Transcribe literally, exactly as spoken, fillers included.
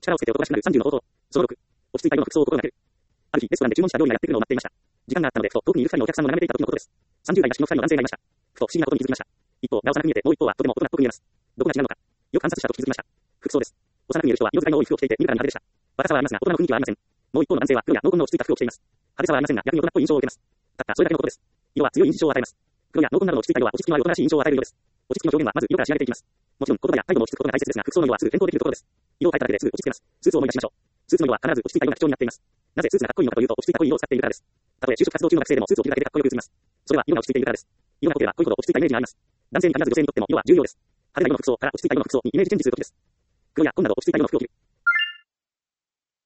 力をつけて男らしくなるさんじゅうの方法。そのろく。落ち着いた色の服装を心がける。ある日、レストランで注文した料理がやってくるのを待っていました。時間があったので、ふと遠くにいる二人のお客さんを眺めていた時のことです。さんじゅう代が式の二人の男性がいました。ふと不思議なことに気づきました。一方が幼く見えて、もう一方はとても大人っぽく見えます。どこが違うのか。よく観察したと気づきました。服装です。幼く見える人は色使いの多い服を着ていて見るからに派手でした。若さはありますが、大人の雰囲気はありません。もう一方の男性は黒や濃紺の落ち着いた服を着ています。派手さはありませんが、逆に大人っぽい印象を受けます。たったそれだけのことです。色は強い印象を与えます。黒や濃紺などの落ち着いた色は落ち着きのある大人らしい印象を与える色です。落ち着きの表現はまず色から仕上げていきます。もちろん言葉や態度も落ち着くことが大切ですが、服装の色はすぐ変更できるところです。色を変えただけですぐ落ち着けます。スーツを思い出しましょう。スーツの色は必ず落ち着いた色が基調になっています。なぜスーツがかっこいいのかというと、落ち着いた濃い色を使っているからです。たとえ就職活動中の学生でもスーツを着るだけでかっこよく映ります。それは色が落ち着いているからです。色が濃ければ濃いほど落ち着いたイメージがあります。男性に限らず女性にとっても色は重要です。派手な色の服装から落ち着いた色の服装にイメージチェンジするときです。黒や紺など落ち着いた色の服を着る。